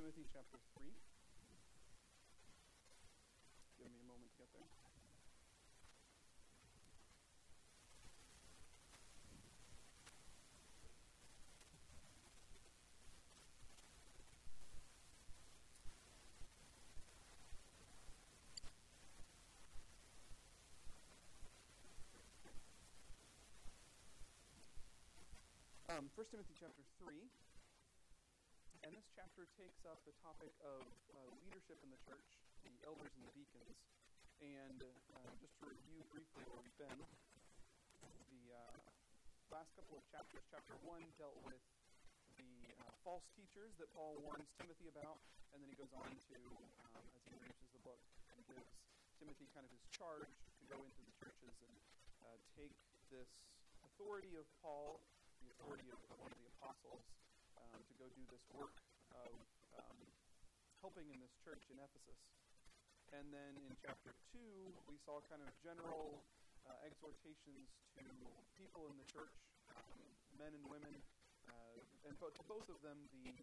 Timothy chapter 3. Give me a moment to get there. First Timothy chapter 3, and this chapter takes up the topic of leadership in the church, the elders and the deacons. And just to review briefly where we've been, the last couple of chapters, chapter 1 dealt with the false teachers that Paul warns Timothy about, and then he goes on to, as he introduces the book, and gives Timothy kind of his charge to go into the churches and take this authority of Paul, the authority of one of the apostles, to go do this work of helping in this church in Ephesus. And then in chapter 2, we saw kind of general exhortations to people in the church, men and women, and to both of them, the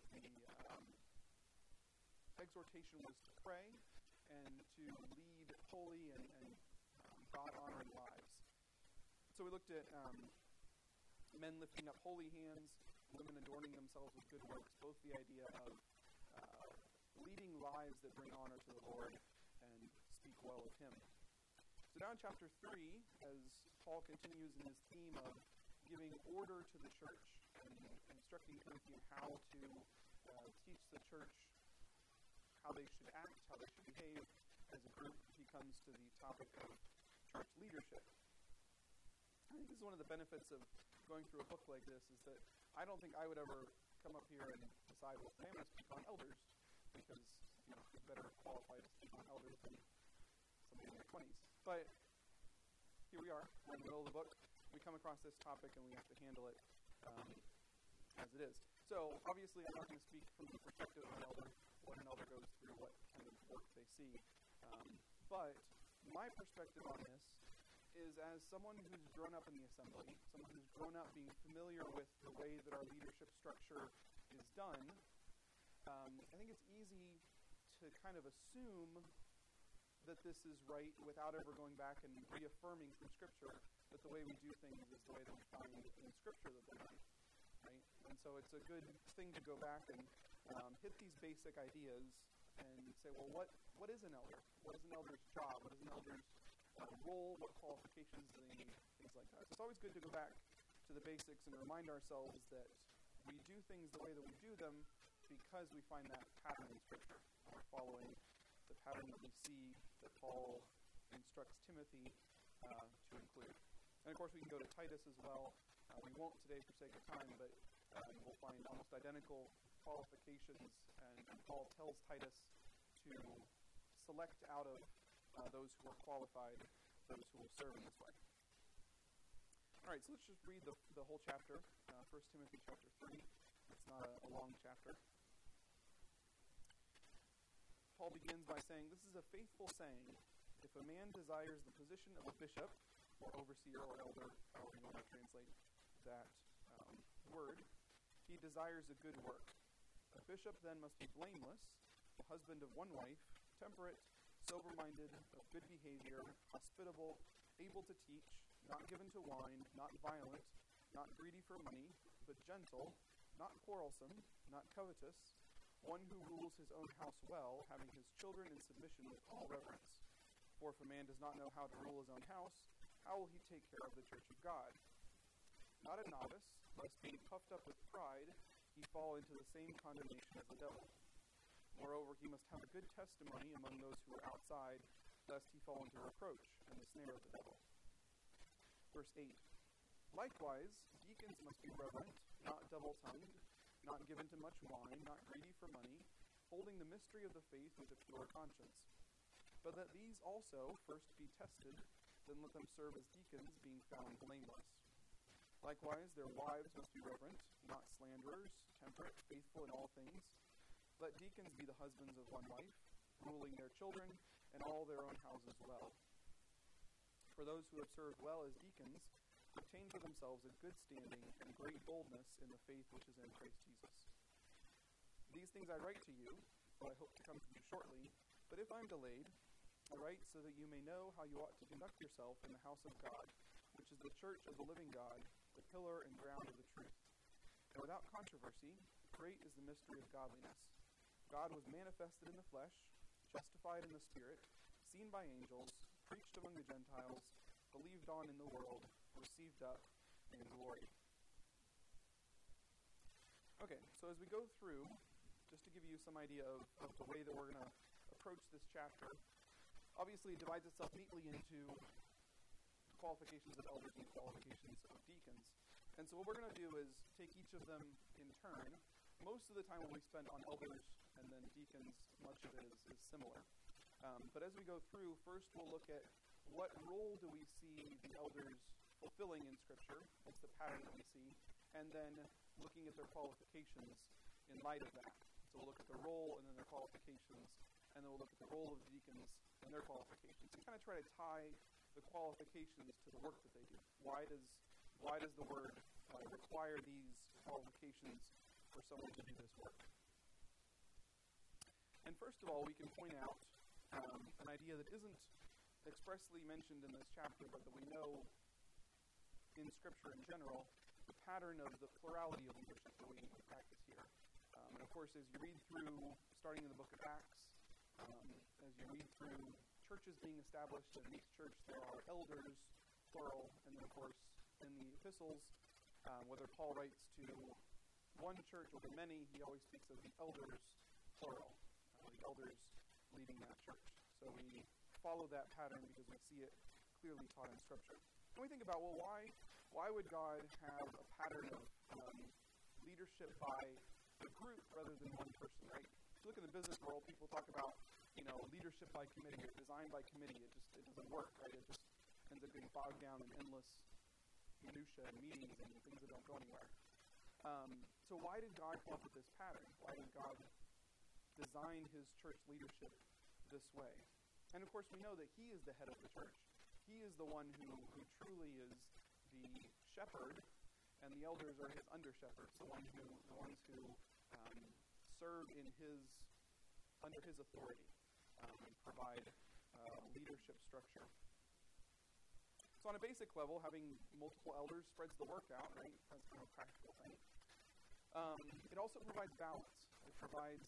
exhortation was to pray and to lead holy and God-honoring lives. So we looked at men lifting up holy hands, women adorning themselves with good works, both the idea of leading lives that bring honor to the Lord and speak well of Him. So now in chapter 3, as Paul continues in his theme of giving order to the church and instructing Timothy how to teach the church how they should act, how they should behave as a group, he comes to the topic of church leadership. I think this is one of the benefits of going through a book like this, is that I don't think I would ever come up here and decide, well, I'm going to speak on elders, because who's better qualified to speak on elders than somebody in their 20s. But here we are, in the middle of the book. We come across this topic and we have to handle it as it is. So obviously I'm not going to speak from the perspective of an elder, what an elder goes through, what kind of work they see. But my perspective on this is as someone who's grown up in the assembly, someone who's grown up being familiar with the way that our leadership structure is done, I think it's easy to kind of assume that this is right without ever going back and reaffirming from Scripture that the way we do things is the way that we find in Scripture that they're done, right? And so it's a good thing to go back and hit these basic ideas and say, well, what is an elder? What is an elder's job? What is an elder's role? What qualifications do they need? Things like that. So it's always good to go back to the basics and remind ourselves that we do things the way that we do them because we find that pattern in Scripture. We're following the pattern that we see that Paul instructs Timothy to include. And of course we can go to Titus as well. We won't today for sake of time, but we'll find almost identical qualifications, and Paul tells Titus to select out of those who are qualified, those who will serve in this way. All right, so let's just read the whole chapter, 1 Timothy chapter 3. It's not a long chapter. Paul begins by saying, "This is a faithful saying. If a man desires the position of a bishop, or overseer, or elder, however you want to translate that word, he desires a good work. A bishop then must be blameless, the husband of one wife, temperate, sober-minded, of good behavior, hospitable, able to teach, not given to wine, not violent, not greedy for money, but gentle, not quarrelsome, not covetous, one who rules his own house well, having his children in submission with all reverence. For if a man does not know how to rule his own house, how will he take care of the church of God? Not a novice, lest being puffed up with pride, he fall into the same condemnation as the devil. Moreover, he must have a good testimony among those who are outside, lest he fall into reproach and the snare of the devil." Verse 8, "Likewise, deacons must be reverent, not double-tongued, not given to much wine, not greedy for money, holding the mystery of the faith with a pure conscience. But that these also first be tested, then let them serve as deacons, being found blameless. Likewise, their wives must be reverent, not slanderers, temperate, faithful in all things. Let deacons be the husbands of one wife, ruling their children and all their own houses well. For those who have served well as deacons obtain for themselves a good standing and great boldness in the faith which is in Christ Jesus. These things I write to you, though I hope to come to you shortly. But if I am delayed, I write so that you may know how you ought to conduct yourself in the house of God, which is the church of the living God, the pillar and ground of the truth. And without controversy, great is the mystery of godliness. God was manifested in the flesh, justified in the Spirit, seen by angels, preached among the Gentiles, believed on in the world, received up in glory. Okay, so as we go through, just to give you some idea of the way that we're going to approach this chapter, obviously it divides itself neatly into qualifications of elders and qualifications of deacons. And so what we're going to do is take each of them in turn. Most of the time when we spend on elders and then deacons, much of it is similar. But as we go through, first we'll look at what role do we see the elders fulfilling in Scripture, what's the pattern that we see, and then looking at their qualifications in light of that. So we'll look at their role and then their qualifications, and then we'll look at the role of the deacons and their qualifications, and kind of try to tie the qualifications to the work that they do. Why does the word require these qualifications for someone to do this work? And first of all, we can point out an idea that isn't expressly mentioned in this chapter, but that we know in Scripture in general, the pattern of the plurality of leadership that we practice here. And of course, as you read through, starting in the book of Acts, as you read through churches being established, and in each church there are elders, plural, and then of course in the epistles, whether Paul writes to one church or to many, he always speaks of the elders, plural, the elders leading that church. So we follow that pattern because we see it clearly taught in Scripture. And we think about, well, why would God have a pattern of leadership by a group rather than one person, right? If you look in the business world, people talk about, leadership by committee or design by committee. It doesn't work, right? It just ends up getting bogged down in endless minutia and meetings and things that don't go anywhere. So why did God come up with this pattern? Why did God design his church leadership this way? And of course, we know that he is the head of the church. He is the one who truly is the shepherd, and the elders are his under-shepherds, the ones who serve under his authority and provide leadership structure. So on a basic level, having multiple elders spreads the work out, right? That's kind of a practical thing. It also provides balance. It provides,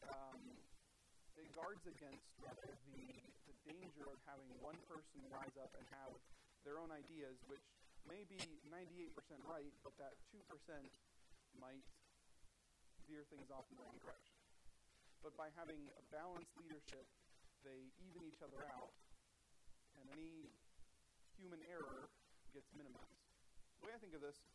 it guards against the danger of having one person rise up and have their own ideas, which may be 98% right, but that 2% might veer things off in the wrong direction. But by having a balanced leadership, they even each other out, and any human error gets minimized. The way I think of this,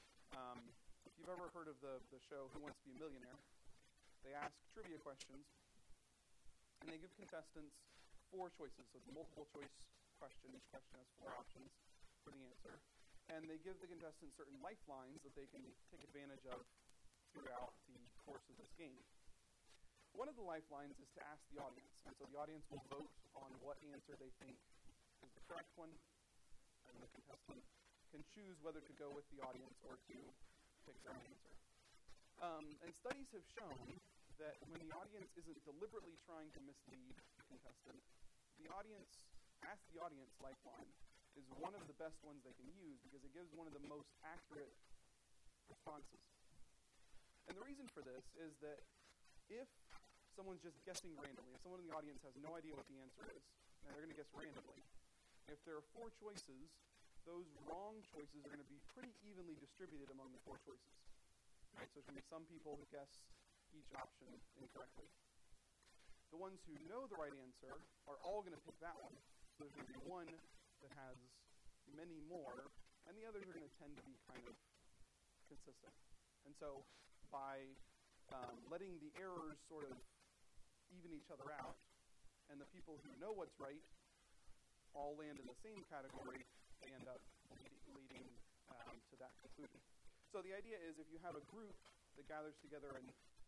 if you've ever heard of the show Who Wants to Be a Millionaire, they ask trivia questions, and they give contestants 4 choices. So it's a multiple choice question. Each question has 4 options for the answer. And they give the contestants certain lifelines that they can take advantage of throughout the course of this game. One of the lifelines is to ask the audience. And so the audience will vote on what answer they think is the correct one, and the contestant can choose whether to go with the audience or to pick their own answer. And studies have shown that when the audience isn't deliberately trying to mislead the contestant, ask the audience lifeline is one of the best ones they can use because it gives one of the most accurate responses. And the reason for this is that if someone's just guessing randomly, if someone in the audience has no idea what the answer is, and they're going to guess randomly, if there are 4 choices, those wrong choices are going to be pretty evenly distributed among the 4 choices. Right? So there's going to be some people who guess each option incorrectly. The ones who know the right answer are all going to pick that one. So there's going to be one that has many more, and the others are going to tend to be kind of consistent. And so by letting the errors sort of even each other out, and the people who know what's right all land in the same category, they end up leading to that conclusion. So the idea is if you have a group that gathers together and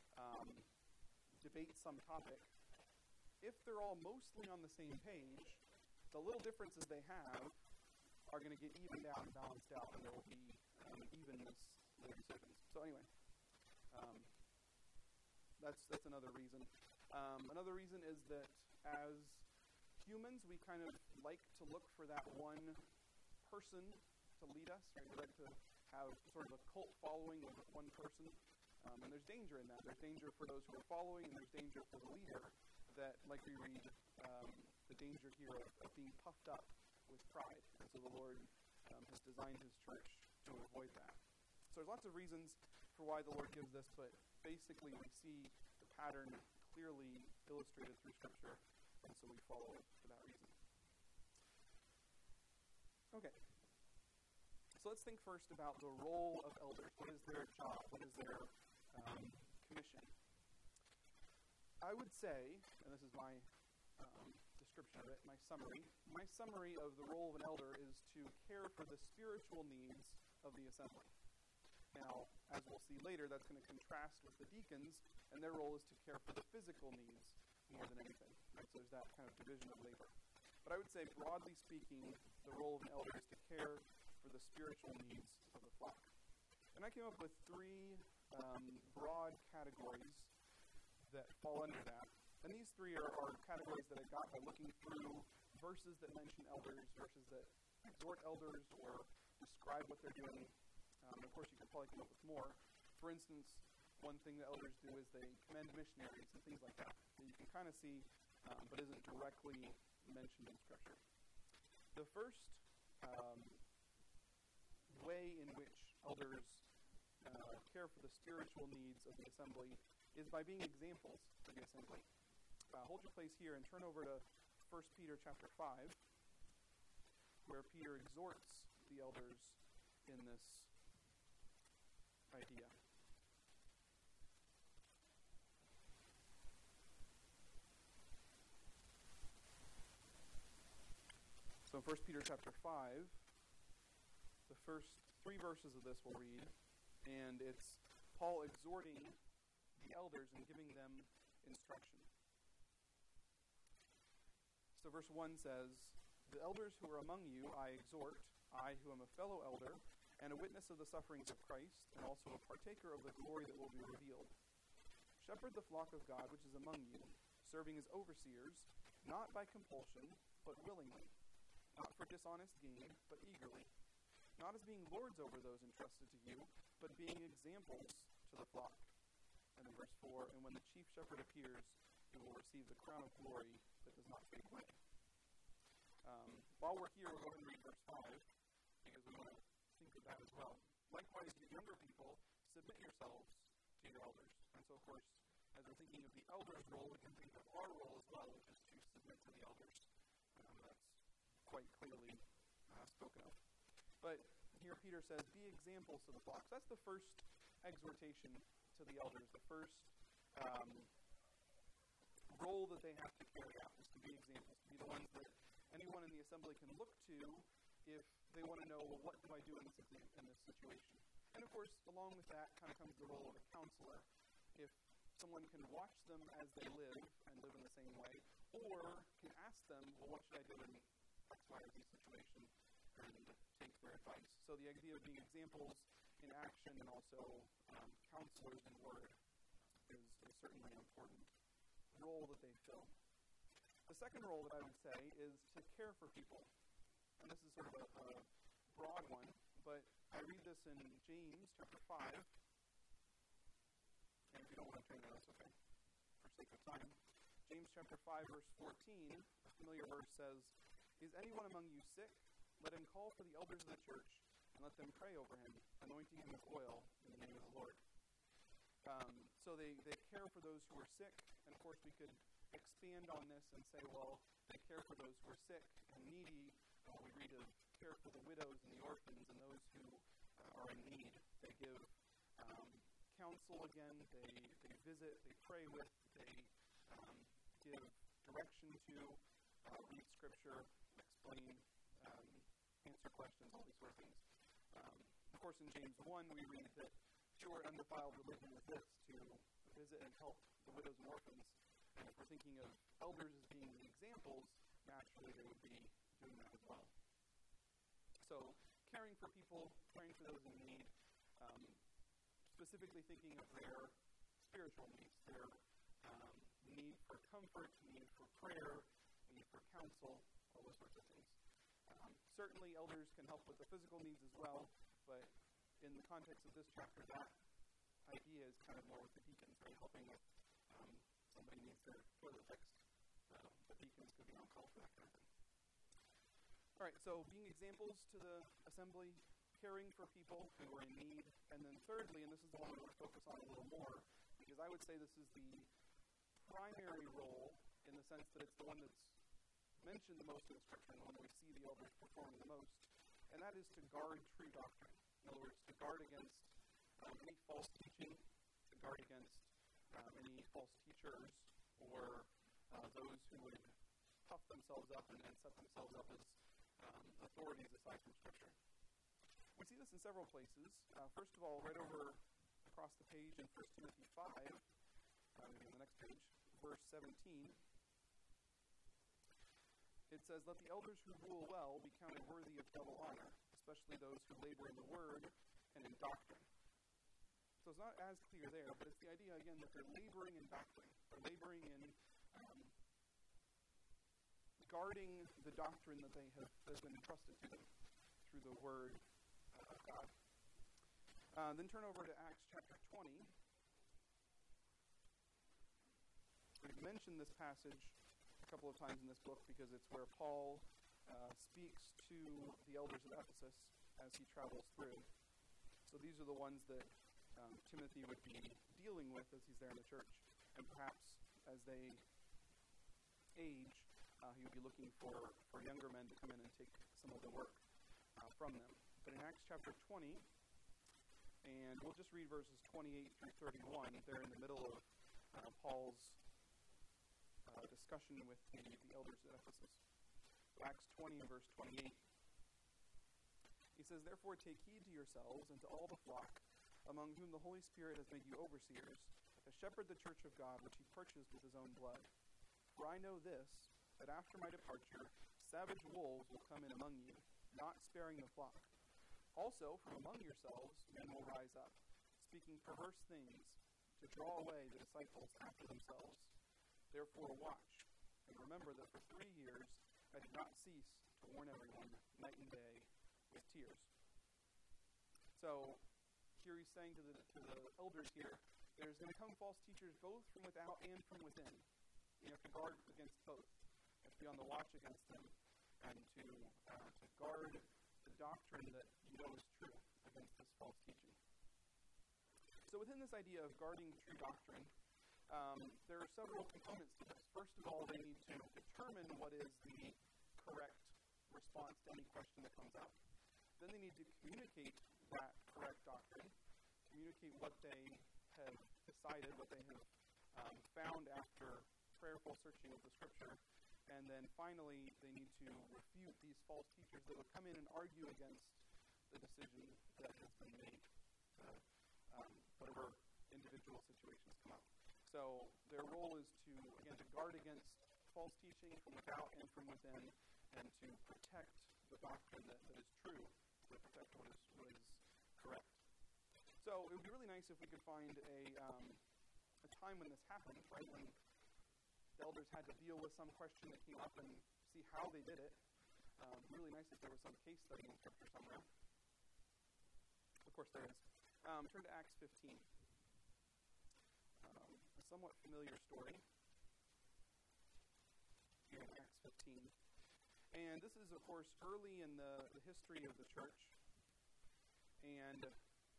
debates some topic, if they're all mostly on the same page, the little differences they have are going to get evened out and balanced out, and there will be evenness in their decisions. So anyway, That's another reason. Another reason is that as humans, we kind of like to look for that one person to lead us, right? We like to have sort of a cult following of one person, and there's danger in that. There's danger for those who are following, and there's danger for the leader that, like we read, the danger here of being puffed up with pride. And so the Lord has designed his church to avoid that. So there's lots of reasons for why the Lord gives this, but basically we see the pattern clearly illustrated through Scripture, and so we follow it for that reason. Okay. So let's think first about the role of elders. What is their job? What is their commission? I would say, and this is my description of it, my summary of the role of an elder is to care for the spiritual needs of the assembly. Now, as we'll see later, that's going to contrast with the deacons, and their role is to care for the physical needs more than anything. Right? So there's that kind of division of labor. But I would say, broadly speaking, the role of an elder is to care for the spiritual needs of the flock. And I came up with three broad categories that fall under that. And these three are categories that I got by looking through verses that mention elders, verses that exhort elders or describe what they're doing. Of course, you could probably come up with more. For instance, one thing that elders do is they commend missionaries and things like that you can kind of see, but isn't directly mentioned in Scripture. The first way in which elders care for the spiritual needs of the assembly is by being examples for the assembly. Hold your place here and turn over to 1 Peter chapter 5, where Peter exhorts the elders in this idea. So in 1 Peter chapter 5, the first 3 verses of this we'll read, and it's Paul exhorting the elders and giving them instruction. So verse 1 says, "The elders who are among you I exhort, I who am a fellow elder, and a witness of the sufferings of Christ, and also a partaker of the glory that will be revealed. Shepherd the flock of God which is among you, serving as overseers, not by compulsion, but willingly, not for dishonest gain, but eagerly, not as being lords over those entrusted to you, but being examples to the flock." And in verse 4, "And when the chief shepherd appears, he will receive the crown of glory that does not fade away." While we're here, we'll go ahead and read verse 5, because we want to think of that as well. "Likewise, you younger people, submit yourselves to your elders." And so, of course, as we're thinking of the elders' role, we can think of our role as well, which is to submit to the elders. That's quite clearly spoken of. But here Peter says, be examples to the flock. So that's the first exhortation to the elders. The first role that they have to carry out is to be examples, to be the ones that anyone in the assembly can look to if they want to know, well, what do I do in this situation? And of course, along with that kind of comes the role of a counselor. If someone can watch them as they live and live in the same way, or can ask them, well, what should I do in X, Y, or Z situation, and take their advice. So the idea of being examples in action and also counselors in word is certainly an important role that they fill. The second role that I would say is to care for people. And this is sort of a broad one, but I read this in James chapter 5. And if you don't want to turn there, that's okay, for sake of time. James chapter 5, verse 14, a familiar verse says, "Is anyone among you sick? Let him call for the elders of the church, and let them pray over him, anointing him with oil in the name of the Lord." So they care for those who are sick, and of course we could expand on this and say, well, they care for those who are sick and needy. We read of care for the widows and the orphans and those who are in need. They give counsel again, they visit, they pray with, they give direction to, read scripture, explain, answer questions, all these sort of things. Of course, in James 1, we read that pure and undefiled religion is this, to visit and help the widows and orphans. And if we're thinking of elders as being the examples, naturally they would be doing that as well. So, caring for people, praying for those in need, specifically thinking of their spiritual needs, their need for comfort, need for prayer, need for counsel, all those sorts of things. Certainly elders can help with the physical needs as well, but in the context of this chapter, that idea is kind of more with the deacons, right? Helping with somebody needs their toilet fixed. The deacons could be on call for that kind of thing. All right, so being examples to the assembly, caring for people who are in need, and then thirdly, and this is the one we want to focus on a little more, because I would say this is the primary role in the sense that it's the one that's mentioned the most in the Scripture and the one that we see the elders performing the most, and that is to guard true doctrine. In other words, to guard against any false teaching, to guard against any false teachers, or those who would puff themselves up and set themselves up as authorities aside from Scripture. We see this in several places. First of all, right over across the page in 1 Timothy 5, maybe on the next page, verse 17, it says, "Let the elders who rule well be counted worthy of double honor, especially those who labor in the word and in doctrine." So it's not as clear there, but it's the idea, again, that they're laboring in doctrine. They're laboring in guarding the doctrine that that's been entrusted to them through the word of God. Then turn over to Acts chapter 20. We've mentioned this passage a couple of times in this book because it's where Paul speaks to the elders of Ephesus as he travels through. So these are the ones that Timothy would be dealing with as he's there in the church. And perhaps as they age, he would be looking for younger men to come in and take some of the work from them. But in Acts chapter 20, and we'll just read verses 28 through 31, they're in the middle of Paul's discussion with the elders at Ephesus. So Acts 20 and verse 28. He says, "Therefore take heed to yourselves and to all the flock, among whom the Holy Spirit has made you overseers, to shepherd the church of God, which he purchased with his own blood. For I know this, that after my departure, savage wolves will come in among you, not sparing the flock. Also, from among yourselves, men will rise up, speaking perverse things, to draw away the disciples after themselves. Therefore watch, and remember that for 3 years I did not cease to warn everyone, night and day, with tears." So, here he's saying to the elders here, there's going to come false teachers both from without and from within. You have to guard against both. You have to be on the watch against them, and to guard the doctrine that you know is true against this false teaching. So within this idea of guarding true doctrine, there are several components to this. First of all, they need to determine what is the correct response to any question that comes up. Then they need to communicate that correct doctrine, communicate what they have decided, what they have found after prayerful searching of the Scripture. And then finally, they need to refute these false teachers that would come in and argue against the decision that has been made, whatever individual situations come up. So their role is to guard against false teaching from without and from within, and to protect the doctrine that is true, to protect what is correct. So it would be really nice if we could find a time when this happened, right, when the elders had to deal with some question that came up and see how they did it. Really nice if there was some case study in Scripture somewhere. Of course there is. Turn to Acts 15. A somewhat familiar story here in Acts 15. And this is, of course, early in the history of the church. And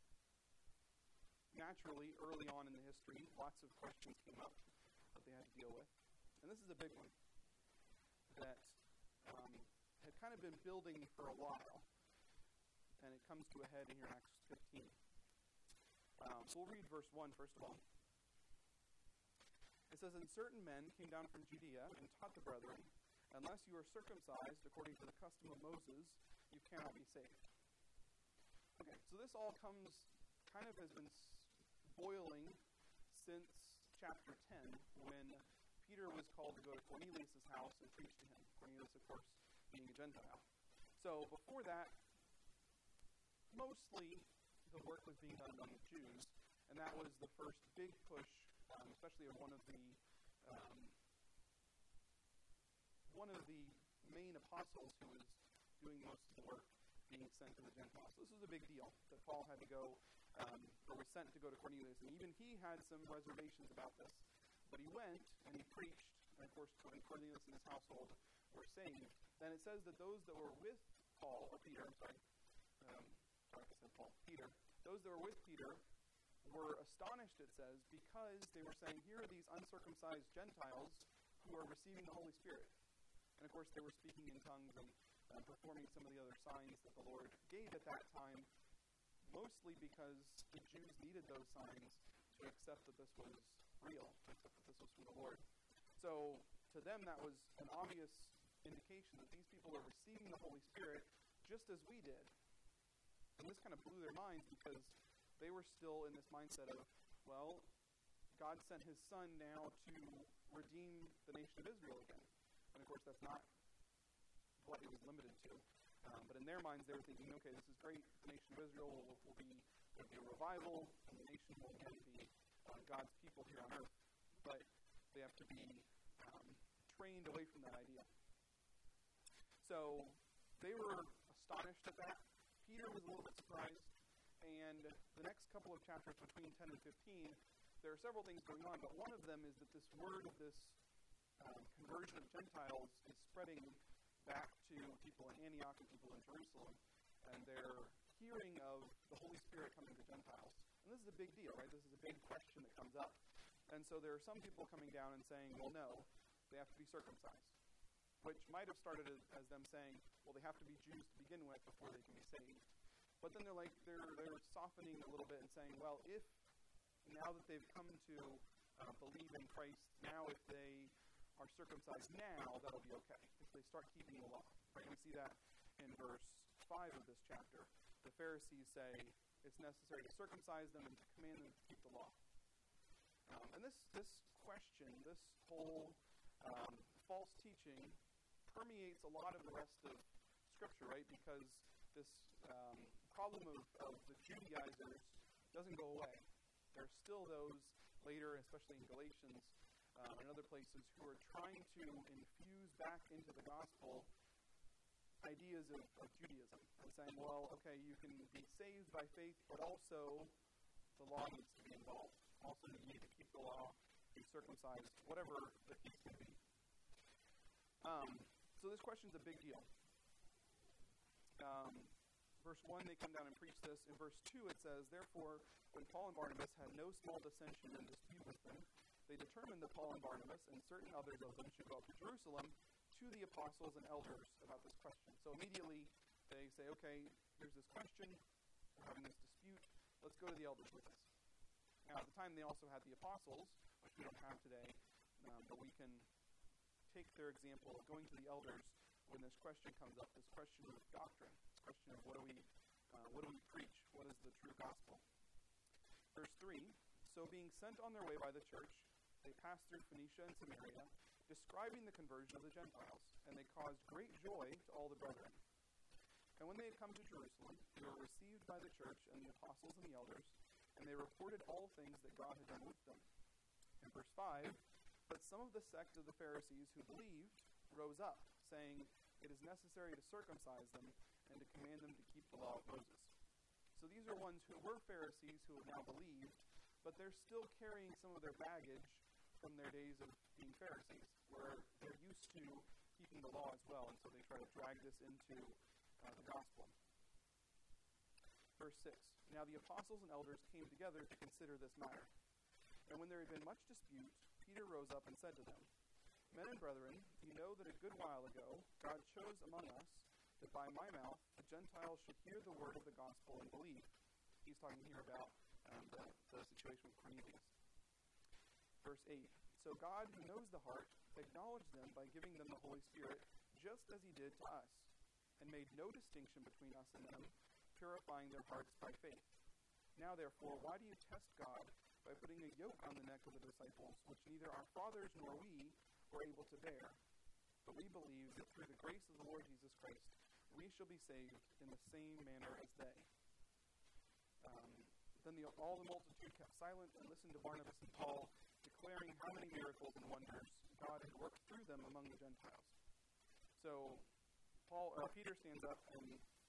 naturally, early on in the history, lots of questions came up that they had to deal with. And this is a big one that had kind of been building for a while, and it comes to a head here in Acts 15. So we'll read verse 1 first of all. It says, "And certain men came down from Judea and taught the brethren, unless you are circumcised according to the custom of Moses, you cannot be saved." Okay, so this all has been boiling since chapter 10, when Peter was called to go to Cornelius' house and preach to him. Cornelius, of course, being a Gentile. So before that, mostly the work was being done among the Jews, and that was the first big push especially of one of the main apostles who was doing most of the work, being sent to the Gentiles. So this was a big deal that Paul had to go, or was sent to go to Cornelius. And even he had some reservations about this. But he went and he preached, and of course when Cornelius and his household were saved, then it says that those that were with Paul, or Peter, Peter, those that were with Peter were astonished, it says, because they were saying, here are these uncircumcised Gentiles who are receiving the Holy Spirit. And of course they were speaking in tongues and performing some of the other signs that the Lord gave at that time, mostly because the Jews needed those signs to accept that this was real, to accept that this was from the Lord. So to them that was an obvious indication that these people are receiving the Holy Spirit just as we did. And this kind of blew their minds because they were still in this mindset of, well, God sent his Son now to redeem the nation of Israel again. And of course that's not what it was limited to. But in their minds they were thinking, okay, this is great, the nation of Israel will be a revival, and the nation will again be God's people here on earth. But they have to be trained away from that idea. So they were astonished at that. Peter was a little bit surprised. And the next couple of chapters, between 10 and 15, there are several things going on, but one of them is that this word of this conversion of Gentiles is spreading back to people in Antioch and people in Jerusalem, and they're hearing of the Holy Spirit coming to Gentiles. And this is a big deal, right? This is a big question that comes up. And so there are some people coming down and saying, well, no, they have to be circumcised, which might have started as them saying, well, they have to be Jews to begin with before they can be saved. But then they're softening a little bit and saying, well, if now that they've come to believe in Christ, now if they are circumcised now, that'll be okay, if they start keeping the law. Right? We see that in verse 5 of this chapter. The Pharisees say it's necessary to circumcise them and to command them to keep the law. And this question, this whole false teaching permeates a lot of the rest of Scripture, right? Because this problem of the Judaizers doesn't go away. There's still those later, especially in Galatians and other places, who are trying to infuse back into the gospel ideas of Judaism and saying, well, okay, you can be saved by faith, but also the law needs to be involved. Also, you need to keep the law, be circumcised, whatever the case may be. So this question is a big deal. Verse 1, they come down and preach this. In verse 2, it says, therefore, when Paul and Barnabas had no small dissension and dispute with them, they determined that Paul and Barnabas and certain others of them should go up to Jerusalem to the apostles and elders about this question. So immediately they say, okay, here's this question, we're having this dispute, let's go to the elders with this. Now, at the time, they also had the apostles, which we don't have today, but we can take their example of going to the elders when this question comes up, this question of doctrine, this question of what do we preach, what is the true gospel. Verse 3, so being sent on their way by the church, they passed through Phoenicia and Samaria, describing the conversion of the Gentiles, and they caused great joy to all the brethren. And when they had come to Jerusalem, they were received by the church and the apostles and the elders, and they reported all things that God had done with them. In verse 5, but some of the sect of the Pharisees who believed rose up, saying, it is necessary to circumcise them and to command them to keep the law of Moses. So these are ones who were Pharisees who have now believed, but they're still carrying some of their baggage from their days of being Pharisees, where they're used to keeping the law as well, and so they try to drag this into the gospel. Verse 6, now the apostles and elders came together to consider this matter. And when there had been much dispute, Peter rose up and said to them, men and brethren, you know that a good while ago God chose among us that by my mouth the Gentiles should hear the word of the gospel and believe. He's talking here about the situation with Cornelius. Verse 8, so God, who knows the heart, acknowledged them by giving them the Holy Spirit, just as he did to us, and made no distinction between us and them, purifying their hearts by faith. Now therefore, why do you test God by putting a yoke on the neck of the disciples, which neither our fathers nor we were able to bear? But we believe that through the grace of the Lord Jesus Christ, we shall be saved in the same manner as they. Then all the multitude kept silent and listened to Barnabas and Paul, declaring how many miracles and wonders God had worked through them among the Gentiles. So Peter stands up and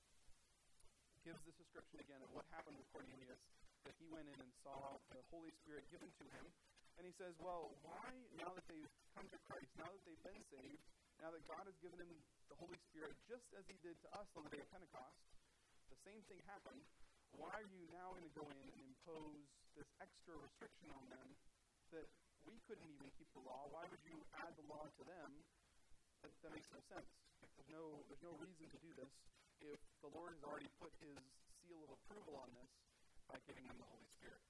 gives this description again of what happened with Cornelius, that he went in and saw the Holy Spirit given to him. And he says, well, why, now that they've come to Christ, now that they've been saved, now that God has given them the Holy Spirit, just as he did to us on the day of Pentecost, the same thing happened. Why are you now going to go in and impose this extra restriction on them that we couldn't even keep the law? Why would you add the law to them? That makes no sense. There's no reason to do this if the Lord has already put his seal of approval on this by giving them the Holy Spirit.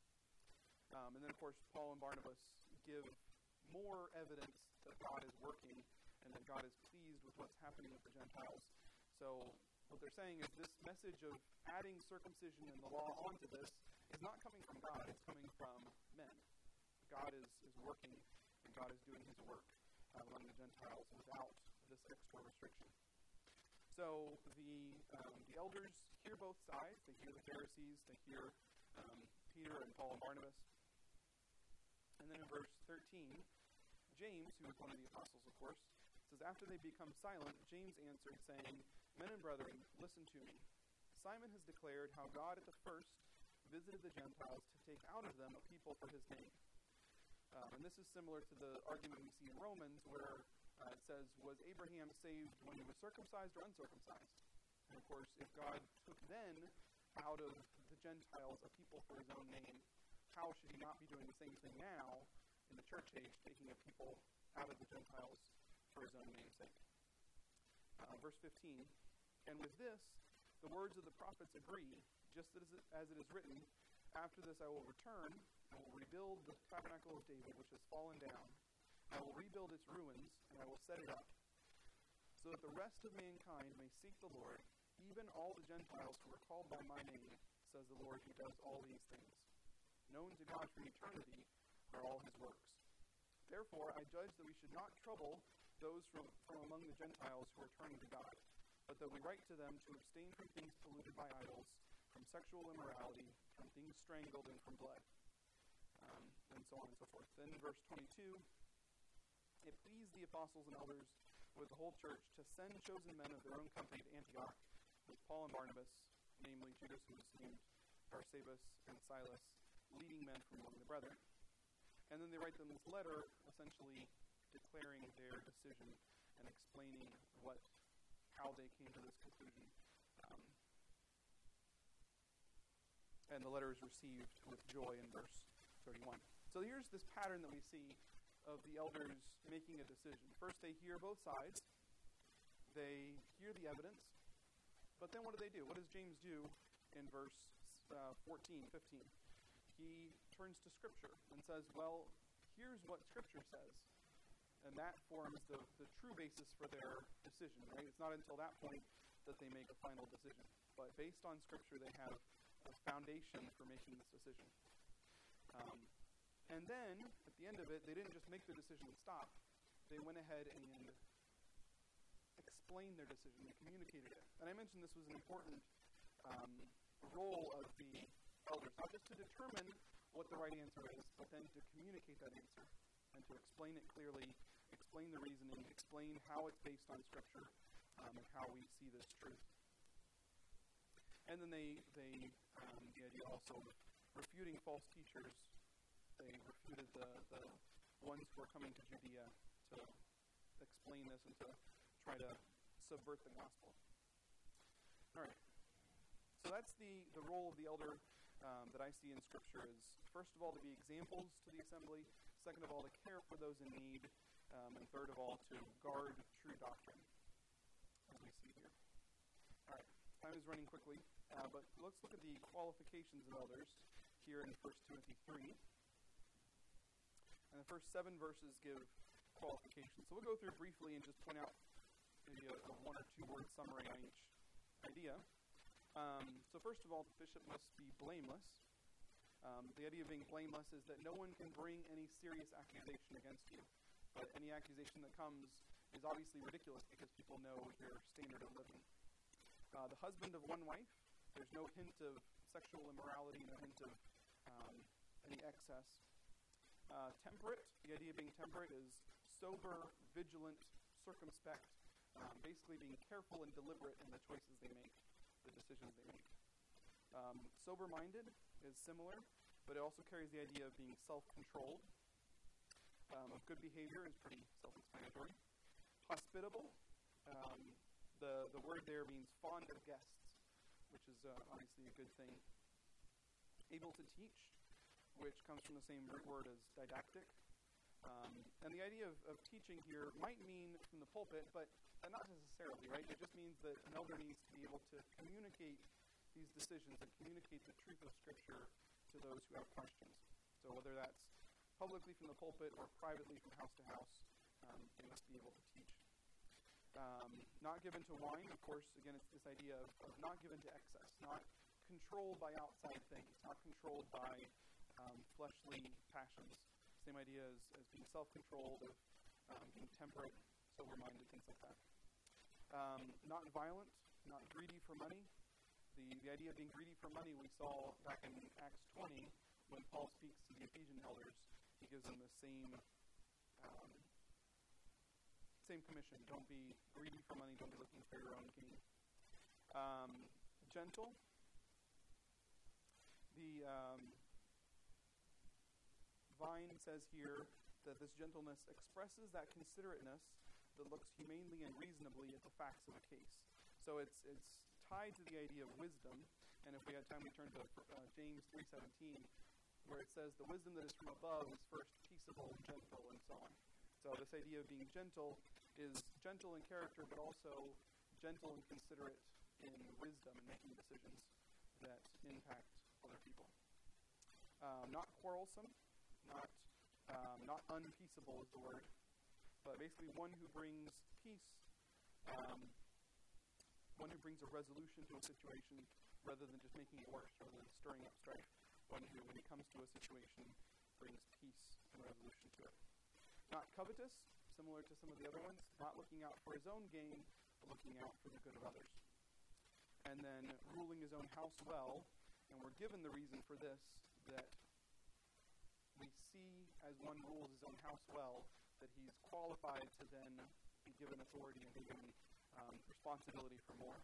And then, of course, Paul and Barnabas give more evidence that God is working and that God is pleased with what's happening with the Gentiles. So what they're saying is this message of adding circumcision and the law onto this is not coming from God, it's coming from men. God is working, and God is doing his work among the Gentiles without this extra restriction. So the elders hear both sides. They hear the Pharisees, they hear Peter and Paul and Barnabas. And then in verse 13, James, who is one of the apostles, of course, says, after they become silent, James answered, saying, men and brethren, listen to me. Simon has declared how God at the first visited the Gentiles to take out of them a people for his name. And this is similar to the argument we see in Romans, where it says, was Abraham saved when he was circumcised or uncircumcised? And of course, if God took then out of the Gentiles a people for his own name, how should he not be doing the same thing now in the church age, taking a people out of the Gentiles for his own name's sake? Verse 15, and with this, the words of the prophets agree, just as it is written, after this I will return, I will rebuild the tabernacle of David, which has fallen down. I will rebuild its ruins, and I will set it up, so that the rest of mankind may seek the Lord, even all the Gentiles who are called by my name, says the Lord who does all these things. Known to God from eternity are all his works. Therefore, I judge that we should not trouble those from among the Gentiles who are turning to God, but that we write to them to abstain from things polluted by idols, from sexual immorality, from things strangled, and from blood. And so on and so forth. Then in verse 22, it pleased the apostles and elders with the whole church to send chosen men of their own company to Antioch with Paul and Barnabas, namely Judas, who was named Barsabas, and Silas, leading men from among the brethren. And then they write them this letter, essentially declaring their decision and explaining how they came to this conclusion. And the letter is received with joy in verse 31. So here's this pattern that we see of the elders making a decision. First, they hear both sides. They hear the evidence. But then what do? What does James do in verse 14, 15? He turns to Scripture and says, well, here's what Scripture says. And that forms the true basis for their decision, right? It's not until that point that they make a final decision. But based on Scripture, they have a foundation for making this decision. And then, at the end of it, they didn't just make the decision and stop. They went ahead and explained their decision. They communicated it. And I mentioned this was an important role of the elders, not just to determine what the right answer is, but then to communicate that answer and to explain it clearly, explain the reasoning, explain how it's based on Scripture, and how we see this truth. And then the idea also of refuting false teachers. They refuted the ones who are coming to Judea to explain this and to try to subvert the gospel. All right. So that's the role of the elder that I see in Scripture is, first of all, to be examples to the assembly, second of all, to care for those in need, and third of all, to guard true doctrine, as we see here. All right. Time is running quickly, but let's look at the qualifications of elders here in 1 Timothy 3. And the first 7 verses give qualifications. So we'll go through briefly and just point out maybe a 1 or 2 word summary on each idea. So first of all, the bishop must be blameless. The idea of being blameless is that no one can bring any serious accusation against you. But any accusation that comes is obviously ridiculous because people know your standard of living. The husband of one wife, there's no hint of sexual immorality, no hint of any excess. Temperate, the idea of being temperate is sober, vigilant, circumspect, basically being careful and deliberate in the choices they make, the decisions they make. Sober-minded is similar, but it also carries the idea of being self-controlled. Good behavior is pretty self-explanatory. Hospitable, the word there means fond of guests, which is obviously a good thing. Able to teach, which comes from the same root word as didactic. And the idea of teaching here might mean from the pulpit, but not necessarily, right? It just means that an elder needs to be able to communicate these decisions and communicate the truth of Scripture to those who have questions. So whether that's publicly from the pulpit or privately from house to house, they must be able to teach. Not given to wine, of course, again, it's this idea of not given to excess, not controlled by outside things, not controlled by fleshly passions. Same idea as being self-controlled, of being temperate, sober-minded, things like that. Not violent, not greedy for money. The idea of being greedy for money we saw back in Acts 20 when Paul speaks to the Ephesian elders. He gives them the same commission. Don't be greedy for money. Don't be looking for your own gain. Gentle. The Vine says here that this gentleness expresses that considerateness that looks humanely and reasonably at the facts of a case. So it's tied to the idea of wisdom, and if we had time, we turn to James 3:17, where it says, the wisdom that is from above is first peaceable and gentle, and so on. So this idea of being gentle is gentle in character, but also gentle and considerate in wisdom and making decisions that impact other people. Not quarrelsome, not unpeaceable is the word, but basically one who brings peace, one who brings a resolution to a situation rather than just making it worse, rather than stirring up strife. One who, when it comes to a situation, brings peace and resolution to it. Not covetous, similar to some of the other ones, not looking out for his own gain, but looking out for the good of others. And then ruling his own house well, and we're given the reason for this, that we see as one rules his own house well, that he's qualified to then be given authority and be given responsibility for more.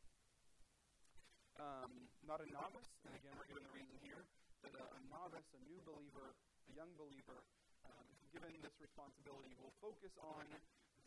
Not a novice, and again we're given the reason here, that a novice, a new believer, a young believer, given this responsibility will focus on the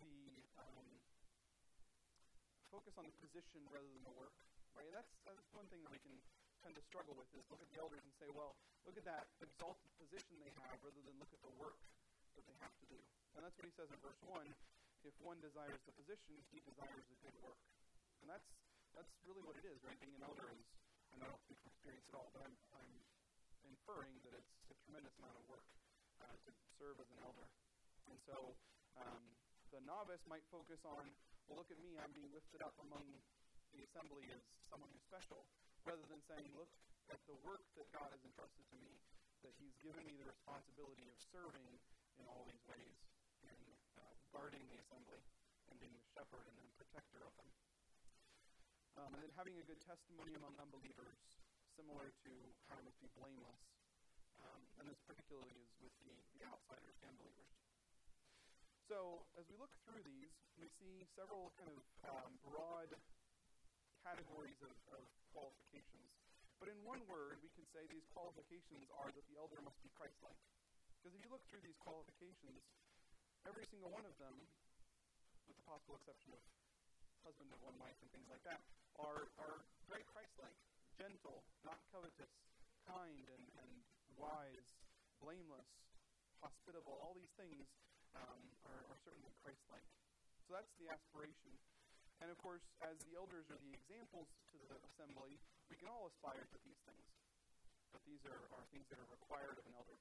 position rather than the work. Right? And that's one thing that we can tend to struggle with, is look at the elders and say, well, look at that exalted position they have rather than look at the work that they have to do. And that's what he says in verse 1. If one desires the position, he desires a good work. And that's really what it is, right? Being an elder is, I don't speak from experience at all, but I'm inferring that it's a tremendous amount of work to serve as an elder. And so the novice might focus on, well, look at me, I'm being lifted up among the assembly as someone who's special, rather than saying, look at the work that God has entrusted to me, that he's given me the responsibility of serving in all these ways, and guarding the assembly, and being the shepherd and then protector of them. And then having a good testimony among unbelievers, similar to how it must be blameless. And this particularly is with the outsiders, the unbelievers. So as we look through these, we see several kind of broad categories of qualifications. But in one word, we can say these qualifications are that the elder must be Christ-like. Because if you look through these qualifications, every single one of them, with the possible exception of husband of one wife and things like that, are very Christ-like, gentle, not covetous, kind and wise, blameless, hospitable. All these things are certainly Christ-like. So that's the aspiration. And of course, as the elders are the examples to the assembly, we can all aspire to these things. But these are things that are required of an elder.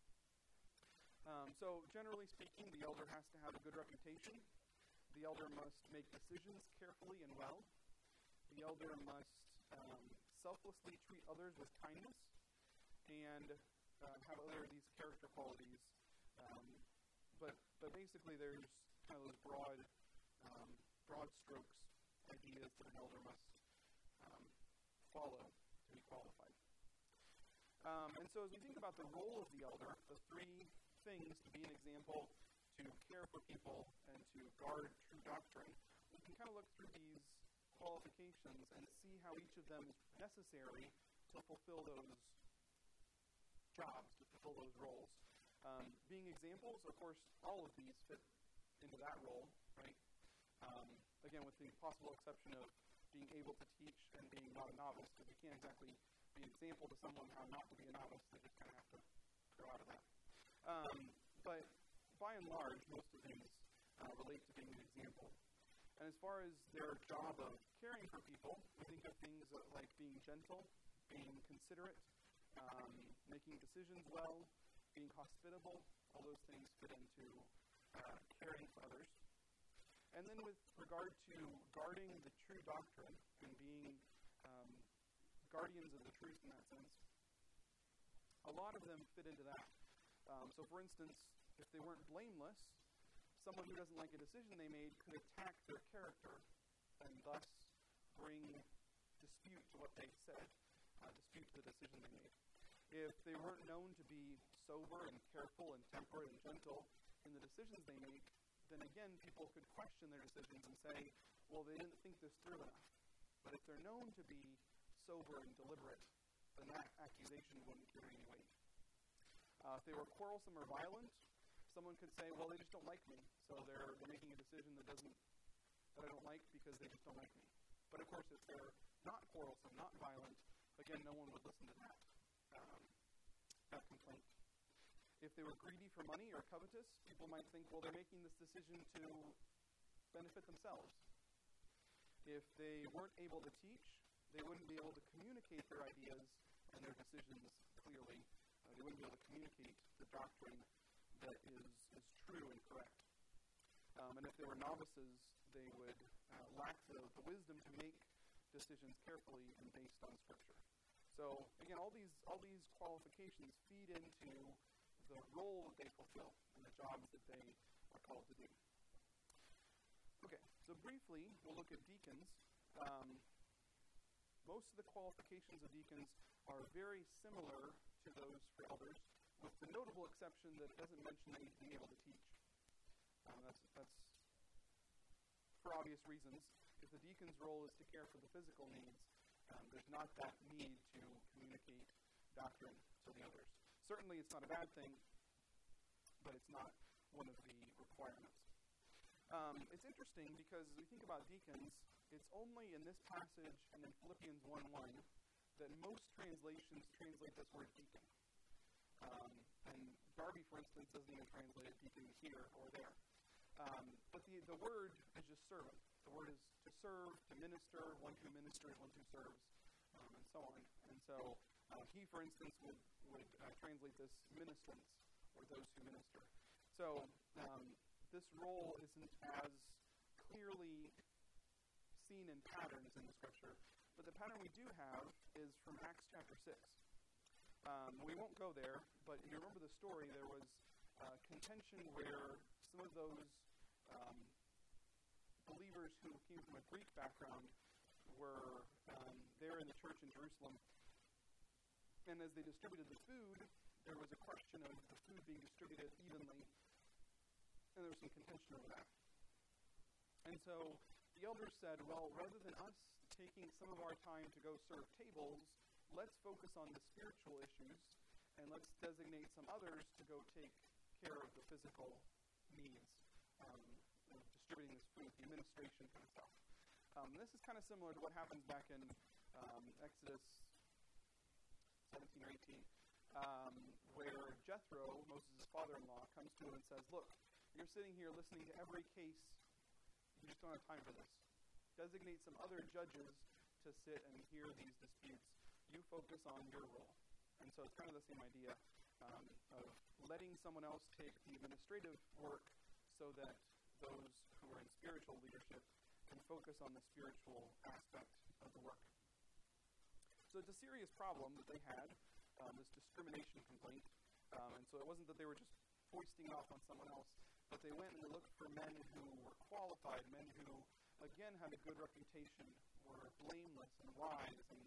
So generally speaking, the elder has to have a good reputation. The elder must make decisions carefully and well. The elder must selflessly treat others with kindness and have other of these character qualities. But basically there's kind of those broad strokes, ideas that an elder must follow to be qualified. And so as we think about the role of the elder, the three things, to be an example, to care for people, and to guard true doctrine, we can kind of look through these qualifications and see how each of them is necessary to fulfill those jobs, to fulfill those roles. Being examples, of course, all of these fit into that role, right? Again, with the possible exception of being able to teach and being not a novice, because you can't exactly be an example to someone how not to be a novice. They just kind of have to grow out of that. But by and large, most of these relate to being an example. And as far as their job of caring for people, we think of things like being gentle, being considerate, making decisions well, being hospitable. All those things fit into caring for others. And then with regard to guarding the true doctrine and being guardians of the truth in that sense, a lot of them fit into that. So for instance, if they weren't blameless, someone who doesn't like a decision they made could attack their character and thus bring dispute to what they said, dispute to the decision they made. If they weren't known to be sober and careful and temperate and gentle in the decisions they make, then again, people could question their decisions and say, well, they didn't think this through enough. But if they're known to be sober and deliberate, then that accusation wouldn't carry any weight. If they were quarrelsome or violent, someone could say, well, they just don't like me, so they're making a decision that I don't like because they just don't like me. But of course, if they're not quarrelsome, not violent, again, no one would listen to that complaint. If they were greedy for money or covetous, people might think, well, they're making this decision to benefit themselves. If they weren't able to teach, they wouldn't be able to communicate their ideas and their decisions clearly. They wouldn't be able to communicate the doctrine that is true and correct. And if they were novices, they would lack the wisdom to make decisions carefully and based on Scripture. So again, all these qualifications feed into the role that they fulfill and the jobs that they are called to do. Okay, so briefly, we'll look at deacons. Most of the qualifications of deacons are very similar to those for elders, with the notable exception that it doesn't mention that you need to be able to teach. That's for obvious reasons. If the deacon's role is to care for the physical needs, there's not that need to communicate doctrine to the others. Certainly it's not a bad thing, but it's not one of the requirements. It's interesting because as we think about deacons, it's only in this passage and in Philippians 1:1 that most translations translate this word deacon. And Darby, for instance, doesn't even translate it deacon here or there. But the word is just servant. The word is to serve, to minister, one who ministers, one who serves, and so on. And so he, for instance, would translate this ministrants, or those who minister. So this role isn't as clearly seen in patterns in the Scripture, but the pattern we do have is from Acts chapter 6. We won't go there, but if you remember the story, there was contention where some of those believers who came from a Greek background were there in the church in Jerusalem, and as they distributed the food, there was a question of the food being distributed evenly, and there was some contention over that. And so the elders said, well, rather than us taking some of our time to go serve tables, let's focus on the spiritual issues, and let's designate some others to go take care of the physical needs, distributing this food, the administration kind of stuff. This is kind of similar to what happens back in Exodus 17 or 18, where Jethro, Moses' father-in-law, comes to him and says, look, you're sitting here listening to every case. You just don't have time for this. Designate some other judges to sit and hear these disputes. You focus on your role. And so it's kind of the same idea of letting someone else take the administrative work so that those who are in spiritual leadership can focus on the spiritual aspect of the work. So it's a serious problem that they had, this discrimination complaint. And so it wasn't that they were just foisting it off on someone else, but they went and they looked for men who were qualified, men who, again, had a good reputation, were blameless and wise, and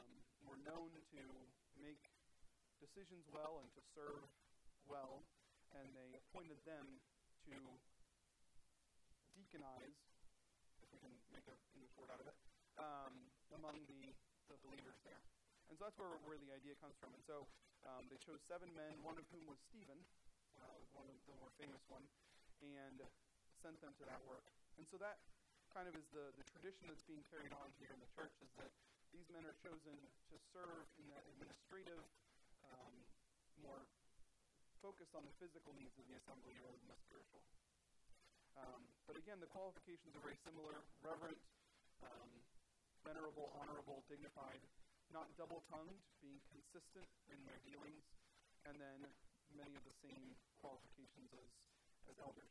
were known to make decisions well and to serve well. and they appointed them to deaconize, if we can make an English word out of it, among the believers there. And so that's where the idea comes from. And so they chose 7 men, one of whom was Stephen, one of the more famous one, and sent them to that work. And so that kind of is the tradition that's being carried on here in the church, is that these men are chosen to serve in that administrative, more focused on the physical needs of the assembly rather than the spiritual. But again, the qualifications are very similar: reverent, venerable, honorable, dignified, not double-tongued, being consistent in their dealings, and then many of the same qualifications as elders.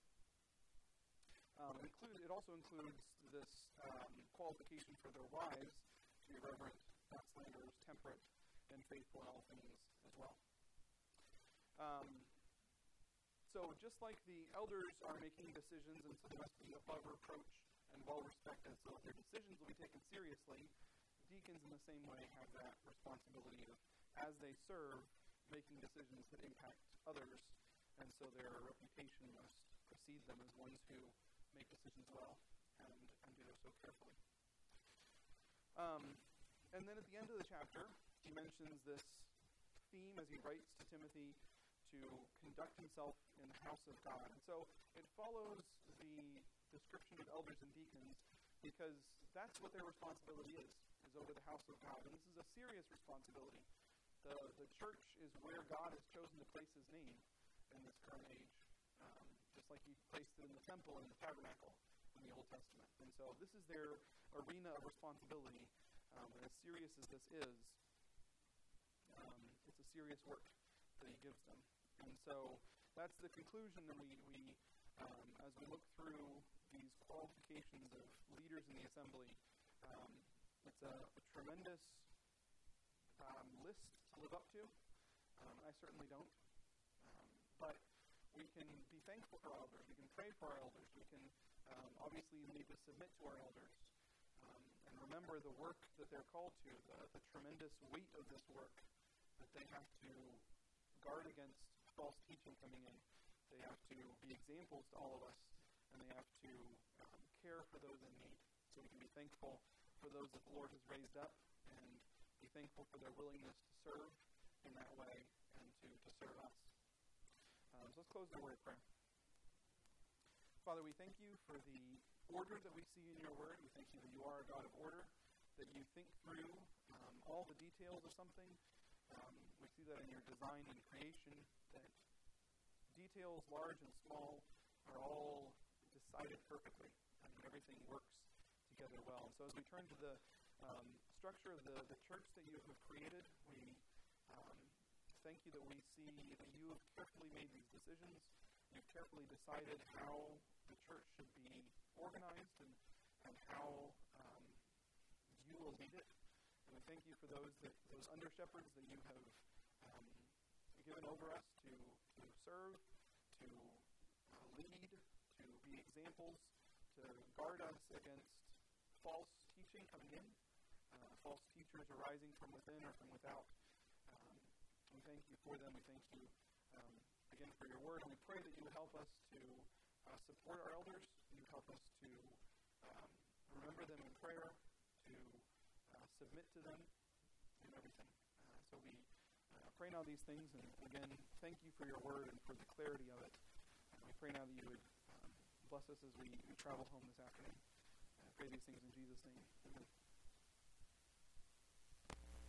It also includes this qualification for their wives to be reverent, not slanderers, temperate, and faithful in all things as well. So just like the elders are making decisions, and so they must be above reproach and well-respected, so that their decisions will be taken seriously, deacons in the same way have that responsibility of, as they serve, making decisions that impact others, and so their reputation must precede them as ones who make decisions well and do so carefully. And then at the end of the chapter, he mentions this theme as he writes to Timothy to conduct himself in the house of God. And so it follows the description of elders and deacons because that's what their responsibility is over the house of God. And this is a serious responsibility. The church is where God has chosen to place his name in this current age, just like he placed it in the temple and the tabernacle in the Old Testament. And so this is their arena of responsibility. And as serious as this is, it's a serious work that he gives them. And so that's the conclusion that we as we look through these qualifications of leaders in the assembly, it's a tremendous list to live up to. I certainly don't. But we can be thankful for our elders. We can pray for our elders. We can obviously need to submit to our elders. And remember the work that they're called to, the tremendous weight of this work, that they have to guard against false teaching coming in. They have to be examples to all of us, and they have to care for those in need. So we can be thankful for those that the Lord has raised up, and be thankful for their willingness to serve in that way and to serve us. So let's close the word of prayer. Father, we thank you for the order that we see in your word. We thank you that you are a God of order, that you think through all the details of something. We see that in your design and creation, that details, large and small, are all decided perfectly, and everything works together well. And so as we turn to the structure of the church that you have created, we thank you that we see that you have carefully made these decisions. You've carefully decided how the church should be organized and how you will lead it. And we thank you for those under shepherds that you have given over us to serve, to lead, to be examples, to guard us against false teaching coming in, false teachers arising from within or from without. We thank you for them. We thank you again for your word. And we pray that you would help us to support our elders. You would help us to remember them in prayer, to submit to them in everything. So we pray now these things, and again, thank you for your word and for the clarity of it. We pray now that you would bless us as we travel home this afternoon. I pray these things in Jesus' name. Amen.